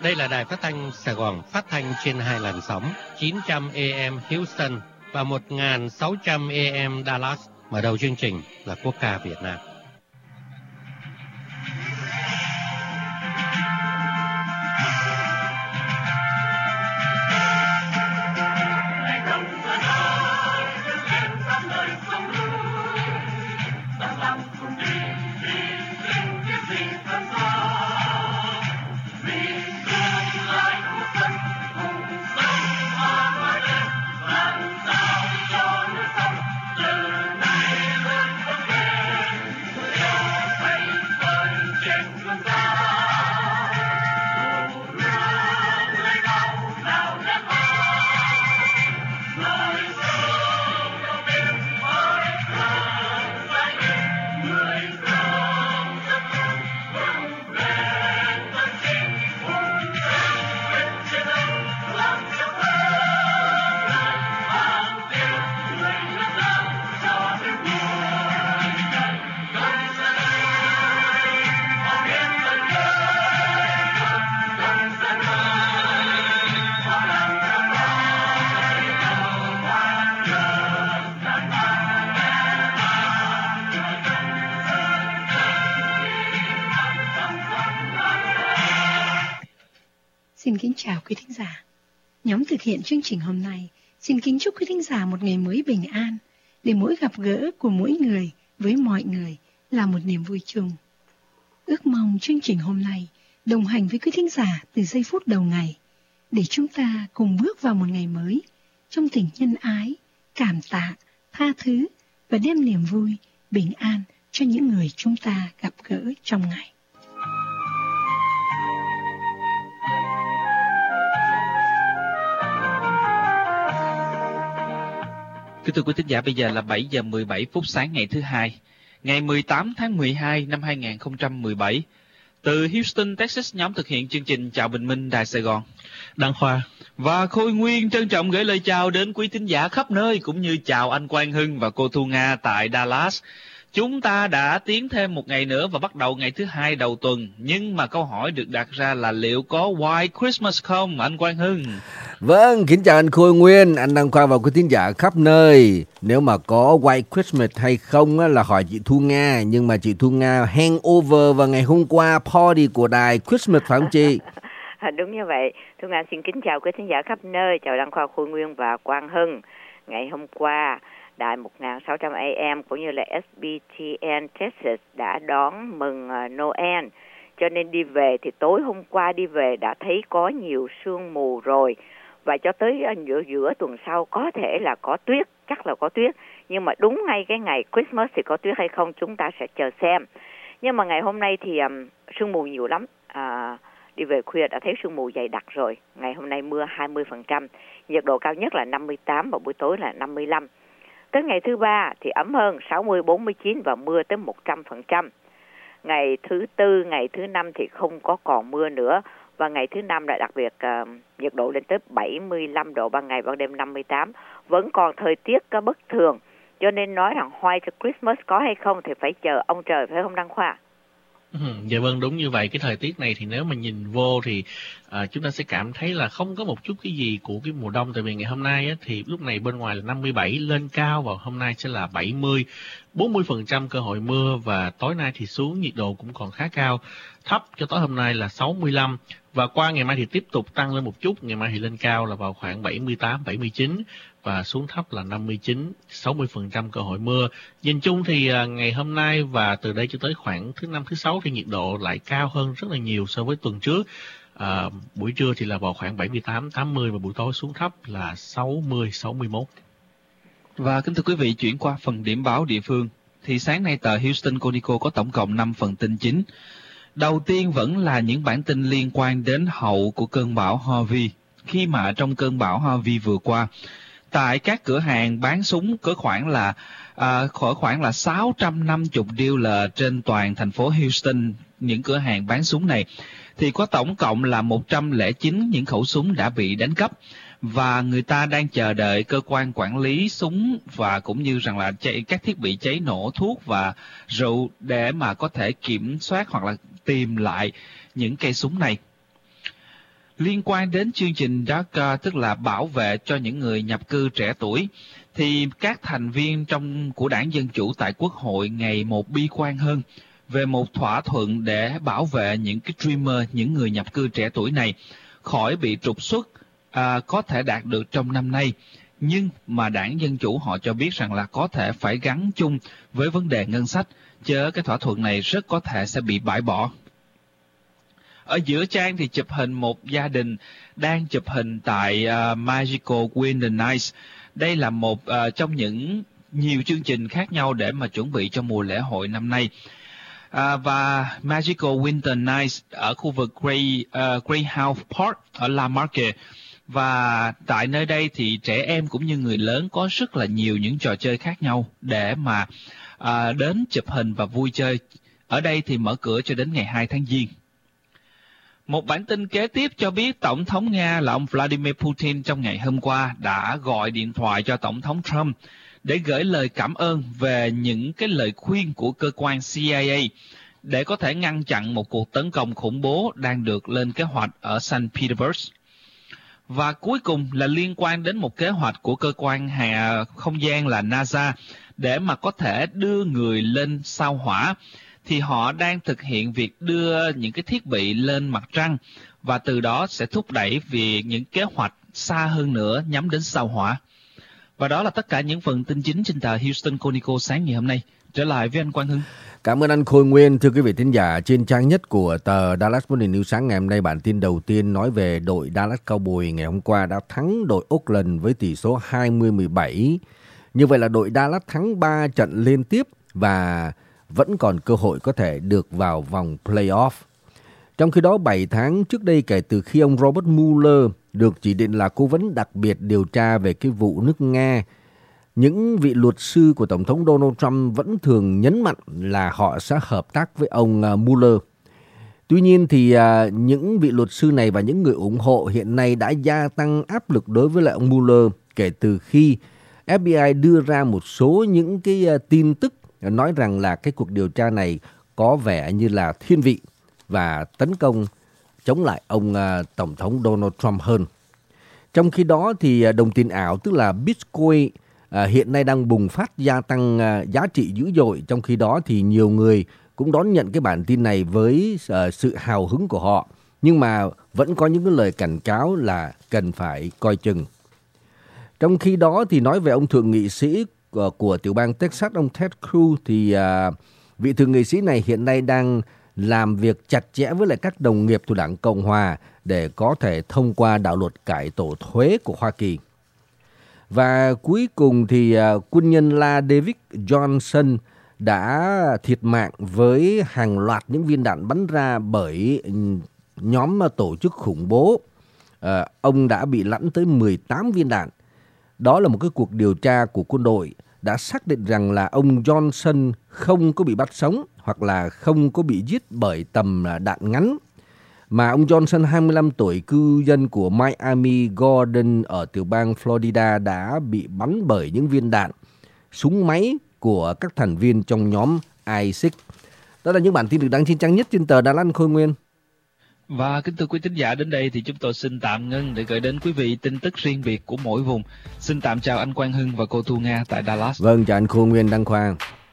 Đây là đài phát thanh Sài Gòn, phát thanh trên 2 làn sóng 900 AM Houston và 1600 AM Dallas. Mở đầu chương trình là quốc ca Việt Nam. Xin kính chào quý thính giả. Nhóm thực hiện chương trình hôm nay xin kính chúc quý thính giả một ngày mới bình an, để mỗi gặp gỡ của mỗi người với mọi người là một niềm vui chung. Ước mong chương trình hôm nay đồng hành với quý thính giả từ giây phút đầu ngày, để chúng ta cùng bước vào một ngày mới trong tình nhân ái, cảm tạ, tha thứ và đem niềm vui, bình an cho những người chúng ta gặp gỡ trong ngày. Kính thưa quý thính giả, bây giờ là 7 giờ 17 phút sáng ngày thứ Hai, ngày 18 tháng 12 năm 2017. Từ Houston, Texas, nhóm thực hiện chương trình Chào Bình Minh, Đài Sài Gòn, Đăng Khoa và Khôi Nguyên trân trọng gửi lời chào đến quý thính giả khắp nơi, cũng như chào anh Quang Hưng và cô Thu Nga tại Dallas. Chúng ta đã tiến thêm một ngày nữa và bắt đầu ngày thứ Hai đầu tuần. Nhưng mà câu hỏi được đặt ra là liệu có White Christmas không, anh Quang Hưng? Vâng, kính chào anh Khôi Nguyên, anh Đăng Khoa và quý thính giả khắp nơi. Nếu mà có White Christmas hay không là hỏi chị Thu Nga. Nhưng mà chị Thu Nga hangover vào ngày hôm qua party của đài Christmas phải không chị? Đúng như vậy. Thu Nga xin kính chào quý thính giả khắp nơi. Chào Đăng Khoa, Khôi Nguyên và Quang Hưng. Ngày hôm qua, đài 1600 AM cũng như là SBTN Texas đã đón mừng Noel. Cho nên đi về thì tối hôm qua đi về đã thấy có nhiều sương mù rồi. Và cho tới giữa tuần sau có thể là có tuyết, chắc là có tuyết. Nhưng mà đúng ngay cái ngày Christmas thì có tuyết hay không chúng ta sẽ chờ xem. Nhưng mà ngày hôm nay thì sương mù nhiều lắm. Đi về khuya đã thấy sương mù dày đặc rồi. Ngày hôm nay mưa 20%, nhiệt độ cao nhất là 58 và buổi tối là 55. Tới ngày thứ Ba thì ấm hơn 60, 49 và mưa tới 100%. Ngày thứ Tư, ngày thứ Năm thì không có còn mưa nữa. Và ngày thứ Năm lại đặc biệt nhiệt độ lên tới 75 độ, ban ngày ban đêm 58. Vẫn còn thời tiết có bất thường. Cho nên nói rằng White Christmas có hay không thì phải chờ ông trời, phải không Đăng Khoa? Dạ vâng, đúng như vậy. Cái thời tiết này thì nếu mà nhìn vô thì chúng ta sẽ cảm thấy là không có một chút cái gì của cái mùa đông. Tại vì ngày hôm nay á, thì lúc này bên ngoài là 57 lên cao, và hôm nay sẽ là 70, 40% cơ hội mưa, và tối nay thì xuống nhiệt độ cũng còn khá cao. Thấp cho tối hôm nay là 65, và qua ngày mai thì tiếp tục tăng lên một chút. Ngày mai thì lên cao là vào khoảng 78, 79 và xuống thấp là 59, 60% cơ hội mưa. Nhìn chung thì ngày hôm nay và từ đây cho tới khoảng thứ Năm, thứ Sáu thì nhiệt độ lại cao hơn rất là nhiều so với tuần trước. Buổi trưa thì là vào khoảng 78, 80 và buổi tối xuống thấp là 60, 61. Và kính thưa quý vị, chuyển qua phần điểm báo địa phương. Thì sáng nay tờ Houston Chronicle có tổng cộng 5 phần tin chính. Đầu tiên vẫn là những bản tin liên quan đến hậu của cơn bão Harvey. Khi mà trong cơn bão Harvey vừa qua, tại các cửa hàng bán súng có khoảng là 650 dealer trên toàn thành phố Houston, những cửa hàng bán súng này, thì có tổng cộng là 109 những khẩu súng đã bị đánh cắp, và người ta đang chờ đợi cơ quan quản lý súng và cũng như rằng là các thiết bị cháy nổ, thuốc và rượu để mà có thể kiểm soát hoặc là tìm lại những cây súng này. Liên quan đến chương trình DACA, tức là bảo vệ cho những người nhập cư trẻ tuổi, thì các thành viên của Đảng Dân Chủ tại Quốc hội ngày một bi quan hơn về một thỏa thuận để bảo vệ những cái Dreamer, những người nhập cư trẻ tuổi này khỏi bị trục xuất có thể đạt được trong năm nay. Nhưng mà Đảng Dân Chủ họ cho biết rằng là có thể phải gắn chung với vấn đề ngân sách, chứ cái thỏa thuận này rất có thể sẽ bị bãi bỏ. Ở giữa trang thì chụp hình một gia đình đang chụp hình tại Magical Winter Nights. Đây là một trong những nhiều chương trình khác nhau để mà chuẩn bị cho mùa lễ hội năm nay. Và Magical Winter Nights ở khu vực Greyhound Park ở La Marque. Và tại nơi đây thì trẻ em cũng như người lớn có rất là nhiều những trò chơi khác nhau để mà đến chụp hình và vui chơi. Ở đây thì mở cửa cho đến ngày 2 tháng Giêng. Một bản tin kế tiếp cho biết Tổng thống Nga là ông Vladimir Putin trong ngày hôm qua đã gọi điện thoại cho Tổng thống Trump để gửi lời cảm ơn về những cái lời khuyên của cơ quan CIA để có thể ngăn chặn một cuộc tấn công khủng bố đang được lên kế hoạch ở St. Petersburg. Và cuối cùng là liên quan đến một kế hoạch của cơ quan không gian là NASA để mà có thể đưa người lên sao Hỏa. Thì họ đang thực hiện việc đưa những cái thiết bị lên mặt trăng và từ đó sẽ thúc đẩy vì những kế hoạch xa hơn nữa nhắm đến sao Hỏa. Và đó là tất cả những phần tin chính trên tờ Houston Chronicle sáng ngày hôm nay. Trở lại với anh Quang Hưng. Cảm ơn anh Khôi Nguyên. Thưa quý vị thính giả, trên trang nhất của tờ Dallas Morning News sáng ngày hôm nay, bản tin đầu tiên nói về đội Dallas Cowboys ngày hôm qua đã thắng đội Oakland với tỷ số 20-17. Như vậy là đội Dallas thắng 3 trận liên tiếp và vẫn còn cơ hội có thể được vào vòng playoff. Trong khi đó, 7 tháng trước đây kể từ khi ông Robert Mueller được chỉ định là cố vấn đặc biệt điều tra về cái vụ nước Nga, những vị luật sư của Tổng thống Donald Trump vẫn thường nhấn mạnh là họ sẽ hợp tác với ông Mueller. Tuy nhiên thì những vị luật sư này và những người ủng hộ hiện nay đã gia tăng áp lực đối với lại ông Mueller kể từ khi FBI đưa ra một số những cái tin tức nói rằng là cái cuộc điều tra này có vẻ như là thiên vị và tấn công chống lại ông Tổng thống Donald Trump hơn. Trong khi đó thì đồng tiền ảo tức là Bitcoin hiện nay đang bùng phát gia tăng giá trị dữ dội. Trong khi đó thì nhiều người cũng đón nhận cái bản tin này với sự hào hứng của họ. Nhưng mà vẫn có những cái lời cảnh cáo là cần phải coi chừng. Trong khi đó thì nói về ông thượng nghị sĩ của tiểu bang Texas, ông Ted Cruz, thì vị thượng nghị sĩ này hiện nay đang làm việc chặt chẽ với lại các đồng nghiệp thuộc Đảng Cộng Hòa để có thể thông qua đạo luật cải tổ thuế của Hoa Kỳ. Và cuối cùng thì quân nhân La David Johnson đã thiệt mạng với hàng loạt những viên đạn bắn ra bởi nhóm tổ chức khủng bố. Ông đã bị lẵn tới 18 viên đạn. Đó là một cái cuộc điều tra của quân đội đã xác định rằng là ông Johnson không có bị bắt sống hoặc là không có bị giết bởi tầm đạn ngắn. Mà ông Johnson, 25 tuổi, cư dân của Miami Gardens ở tiểu bang Florida đã bị bắn bởi những viên đạn súng máy của các thành viên trong nhóm ISIS. Đó là những bản tin được đăng trên trang nhất trên tờ Đà Lạt Khôi Nguyên. Và kính thưa quý thính giả, đến đây thì chúng tôi xin tạm ngưng để gửi đến quý vị tin tức riêng biệt của mỗi vùng. Xin tạm chào anh Quang Hưng và cô Thu Nga tại Dallas. Vâng, chào anh Khôi Nguyên, Đăng Khoa.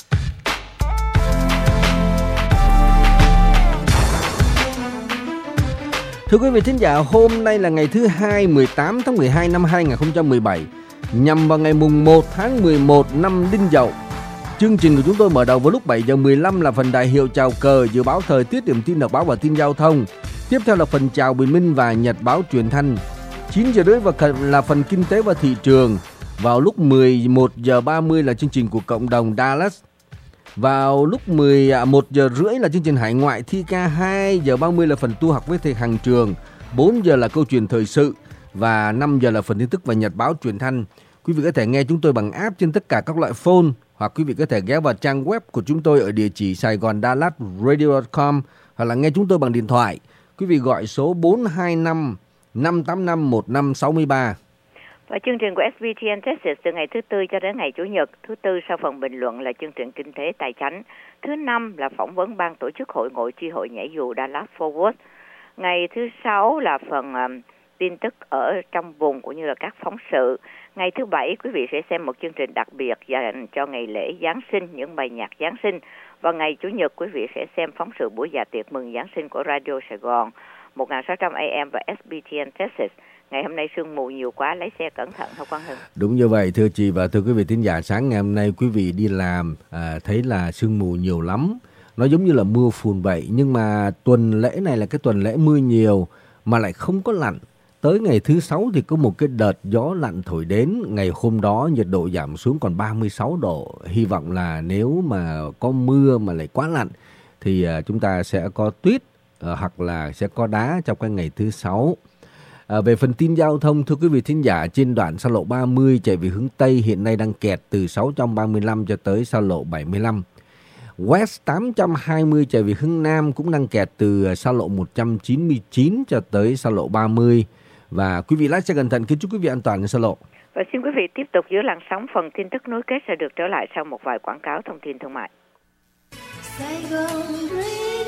Thưa quý vị thính giả, hôm nay là ngày thứ Hai, 18 tháng 12 năm 2017, nhằm vào ngày mùng 1 tháng 11 năm Đinh Dậu. Chương trình của chúng tôi mở đầu vào lúc 7 giờ 15 là phần đại hiệu chào cờ, dự báo thời tiết, điểm tin đọc báo và tin giao thông. Tiếp theo là phần chào bình minh và nhật báo truyền thanh. 9 giờ rưỡi là phần kinh tế và thị trường. Vào lúc 11 giờ 30 là chương trình của cộng đồng Dallas. Vào lúc 11 giờ rưỡi là chương trình hải ngoại thi ca. 2 giờ 30 là phần tu học với thầy Hằng Trường. 4 giờ là câu chuyện thời sự. Và 5 giờ là phần tin tức và nhật báo truyền thanh. Quý vị có thể nghe chúng tôi bằng app trên tất cả các loại phone, hoặc quý vị có thể ghé vào trang web của chúng tôi ở địa chỉ SaigonDallasRadio.com, hoặc là nghe chúng tôi bằng điện thoại. Quý vị gọi số 425 585 1563. Và chương trình của SBTN Texas từ ngày thứ Tư cho đến ngày Chủ nhật. Thứ Tư sau phần bình luận là chương trình kinh tế tài chánh. Thứ Năm là phỏng vấn ban tổ chức hội ngộ chi hội nhảy dù Dallas Forward. Ngày thứ Sáu là phần tin tức ở trong vùng cũng như là các phóng sự. Ngày thứ Bảy quý vị sẽ xem một chương trình đặc biệt dành cho ngày lễ Giáng sinh, những bài nhạc Giáng sinh. Và ngày Chủ nhật quý vị sẽ xem phóng sự buổi dạ tiệc mừng Giáng sinh của Radio Sài Gòn 1600 AM và SBTN Texas. Ngày hôm nay sương mù nhiều quá, lái xe cẩn thận thôi Quang Hưng. Đúng như vậy thưa chị và thưa quý vị thính giả, sáng ngày hôm nay quý vị đi làm thấy là sương mù nhiều lắm. Nó giống như là mưa phùn vậy, nhưng mà tuần lễ này là cái tuần lễ mưa nhiều mà lại không có lạnh. Tới ngày thứ Sáu thì có một cái đợt gió lạnh thổi đến, ngày hôm đó nhiệt độ giảm xuống còn 36 độ. Hy vọng là nếu mà có mưa mà lại quá lạnh thì chúng ta sẽ có tuyết hoặc là sẽ có đá trong cái ngày thứ Sáu. Về phần tin giao thông, thưa quý vị thính giả, trên đoạn xa lộ 30 chạy về hướng Tây hiện nay đang kẹt từ 635 cho tới xa lộ 75. West 820 chạy về hướng Nam cũng đang kẹt từ xa lộ 199 cho tới xa lộ 30. Và quý vị lái xe cẩn thận, kính chúc quý vị an toàn trên xa lộ. Và xin quý vị tiếp tục giữ làn sóng, phần tin tức nối kết sẽ được trở lại sau một vài quảng cáo thông tin thương mại.